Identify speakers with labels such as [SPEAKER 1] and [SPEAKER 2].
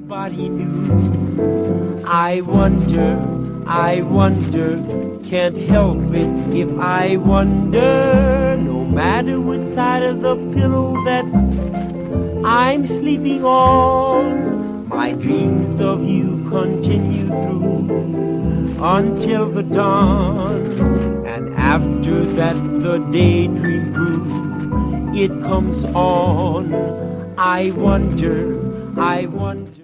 [SPEAKER 1] Nobody knew. I wonder, can't help it if I wonder. No matter which side of the pillow that I'm sleeping on, my dreams of you continue through until the dawn. And after that the daydream brew, it comes on. I wonder